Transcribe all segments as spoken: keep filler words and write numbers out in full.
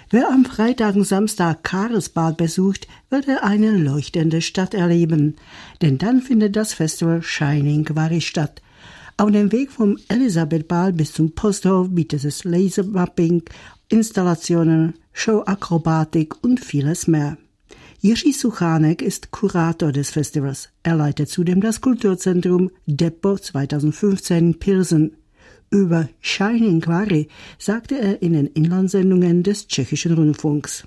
Wer am Freitag und Samstag Karlsbad besucht, wird eine leuchtende Stadt erleben. Denn dann findet das Festival Shining Quarry statt. Auf dem Weg vom Elisabethbad bis zum Posthof bietet es Lasermapping, Installationen, Showakrobatik und vieles mehr. Jiří Suchanek ist Kurator des Festivals. Er leitet zudem das Kulturzentrum Depot zweitausendfünfzehn in Pilsen. Über Shining Quarry sagte er in den Inlandssendungen des tschechischen Rundfunks.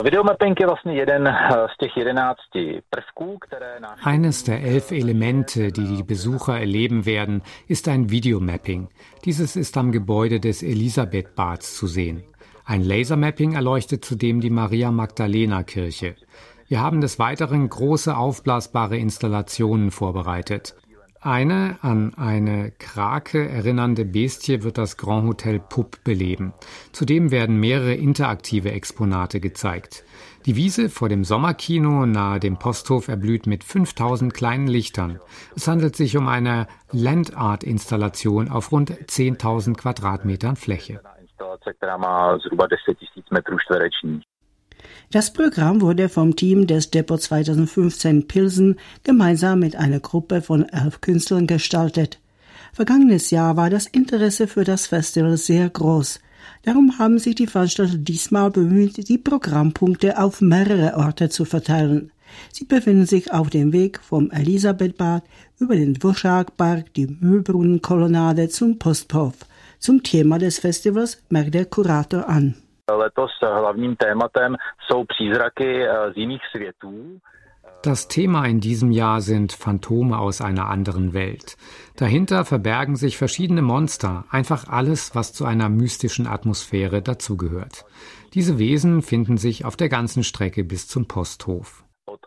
Eines der elf Elemente, die die Besucher erleben werden, ist ein Videomapping. Dieses ist am Gebäude des Elisabethbads zu sehen. Ein Lasermapping erleuchtet zudem die Maria-Magdalena-Kirche. Wir haben des Weiteren große aufblasbare Installationen vorbereitet. Eine an eine Krake erinnernde Bestie wird das Grand Hotel Pupp beleben. Zudem werden mehrere interaktive Exponate gezeigt. Die Wiese vor dem Sommerkino nahe dem Posthof erblüht mit fünftausend kleinen Lichtern. Es handelt sich um eine Landart-Installation auf rund zehntausend Quadratmetern Fläche. Das Programm wurde vom Team des Depot zweitausendfünfzehn Pilsen gemeinsam mit einer Gruppe von elf Künstlern gestaltet. Vergangenes Jahr war das Interesse für das Festival sehr groß. Darum haben sich die Veranstalter diesmal bemüht, die Programmpunkte auf mehrere Orte zu verteilen. Sie befinden sich auf dem Weg vom Elisabethbad über den Dvořákpark, die Mühlbrunnenkolonnade zum Posthof. Zum Thema des Festivals merkt der Kurator an. Das Thema in diesem Jahr sind Phantome aus einer anderen Welt. Dahinter verbergen sich verschiedene Monster, einfach alles, was zu einer mystischen Atmosphäre dazugehört. Diese Wesen finden sich auf der ganzen Strecke bis zum Posthof.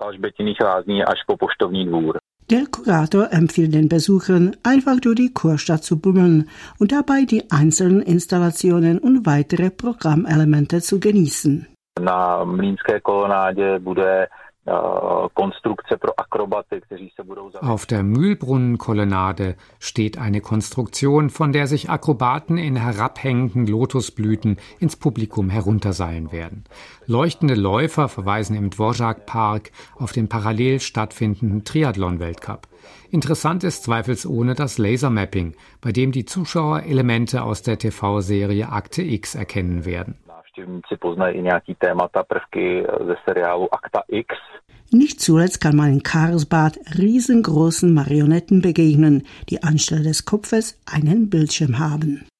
Der Kurator empfiehlt den Besuchern, einfach durch die Kurstadt zu bummeln und dabei die einzelnen Installationen und weitere Programmelemente zu genießen. Na Mlýnské kolonádě bude Konstrukce pro Akrobaty, kteří se budou zaměřit. Auf der Mühlbrunnenkolonnade steht eine Konstruktion, von der sich Akrobaten in herabhängenden Lotusblüten ins Publikum herunterseilen werden. Leuchtende Läufer verweisen im Dvořákpark auf den parallel stattfindenden Triathlon-Weltcup. Interessant ist zweifelsohne das Lasermapping, bei dem die Zuschauer Elemente aus der T V-Serie Akte X erkennen werden. Nicht zuletzt kann man in Karlsbad riesengroßen Marionetten begegnen, die anstelle des Kopfes einen Bildschirm haben.